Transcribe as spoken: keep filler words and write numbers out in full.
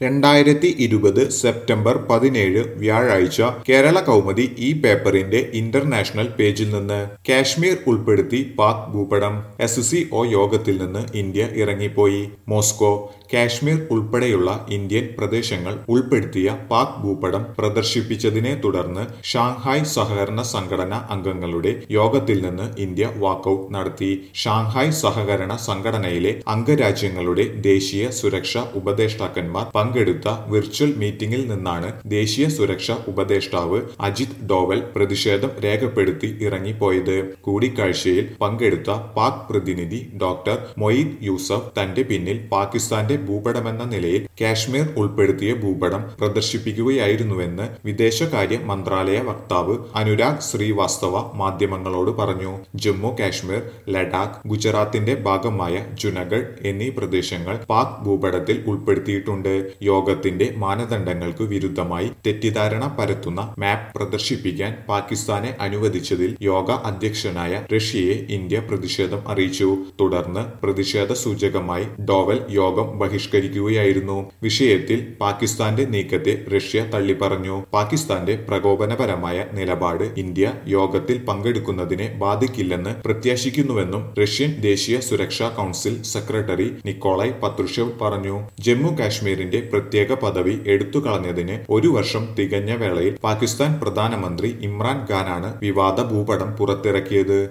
രണ്ടായിരത്തി ഇരുപത് സെപ്റ്റംബർ പതിനേഴ് വ്യാഴാഴ്ച കേരള കൗമുദി ഈ പേപ്പറിന്റെ ഇന്റർനാഷണൽ പേജിൽ നിന്ന് കാശ്മീർ ഉൾപ്പെടുത്തി പാക് ഭൂപടം എസ് സി ഒ യോഗത്തിൽ നിന്ന് ഇന്ത്യ ഇറങ്ങിപ്പോയി. മോസ്കോ കാശ്മീർ ഉൾപ്പെടെയുള്ള ഇന്ത്യൻ പ്രദേശങ്ങൾ ഉൾപ്പെടുത്തിയ പാക് ഭൂപടം പ്രദർശിപ്പിച്ചതിനെ തുടർന്ന് ഷാങ്ഹായ് സഹകരണ സംഘടന അംഗങ്ങളുടെ യോഗത്തിൽ നിന്ന് ഇന്ത്യ വാക്കൌട്ട് നടത്തി. ഷാങ്ഹായ് സഹകരണ സംഘടനയിലെ അംഗരാജ്യങ്ങളുടെ ദേശീയ സുരക്ഷാ ഉപദേഷ്ടാക്കന്മാർ പങ്കെടുത്ത വിർച്വൽ മീറ്റിംഗിൽ നിന്നാണ് ദേശീയ സുരക്ഷാ ഉപദേഷ്ടാവ് അജിത് ഡോവൽ പ്രതിഷേധം രേഖപ്പെടുത്തി ഇറങ്ങിപ്പോയത്. കൂടിക്കാഴ്ചയിൽ പങ്കെടുത്ത പാക് പ്രതിനിധി ഡോക്ടർ മൊയ്ത് യൂസഫ് തന്റെ പിന്നിൽ പാകിസ്ഥാന്റെ ഭൂപടമെന്ന നിലയിൽ കാശ്മീർ ഉൾപ്പെടുത്തിയ ഭൂപടം പ്രദർശിപ്പിക്കുകയായിരുന്നുവെന്ന് വിദേശകാര്യ മന്ത്രാലയ വക്താവ് അനുരാഗ് ശ്രീവാസ്തവ മാധ്യമങ്ങളോട് പറഞ്ഞു. ജമ്മു കാശ്മീർ, ലഡാക്ക്, ഗുജറാത്തിന്റെ ഭാഗമായ ജുനഗഡ് എന്നീ പ്രദേശങ്ങൾ പാക് ഭൂപടത്തിൽ ഉൾപ്പെടുത്തിയിട്ടുണ്ട്. യോഗത്തിന്റെ മാനദണ്ഡങ്ങൾക്ക് വിരുദ്ധമായി തെറ്റിദ്ധാരണ പരത്തുന്ന മാപ്പ് പ്രദർശിപ്പിക്കാൻ പാകിസ്ഥാനെ അനുവദിച്ചതിൽ യോഗ അധ്യക്ഷനായ റഷ്യയെ ഇന്ത്യ പ്രതിഷേധം അറിയിച്ചു. തുടർന്ന് പ്രതിഷേധ സൂചകമായി ഡോവൽ യോഗം ബഹിഷ്കരിക്കുകയായിരുന്നു. വിഷയത്തിൽ പാകിസ്ഥാന്റെ നീക്കത്തെ റഷ്യ തള്ളിപ്പറഞ്ഞു. പാകിസ്ഥാന്റെ പ്രകോപനപരമായ നിലപാട് ഇന്ത്യ യോഗത്തിൽ പങ്കെടുക്കുന്നതിനെ ബാധിക്കില്ലെന്ന് പ്രത്യാശിക്കുന്നുവെന്നും റഷ്യൻ ദേശീയ സുരക്ഷാ കൗൺസിൽ സെക്രട്ടറി നിക്കോളായ് പത്രുഷേവ് പറഞ്ഞു. ജമ്മു കാശ്മീരിന്റെ പ്രത്യേക പദവി എടുത്തുകളഞ്ഞതിന് ഒരു വർഷം തികഞ്ഞ വേളയിൽ പാകിസ്ഥാൻ പ്രധാനമന്ത്രി ഇമ്രാൻ ഖാനാണ് വിവാദ ഭൂപടം പുറത്തിറക്കിയത്.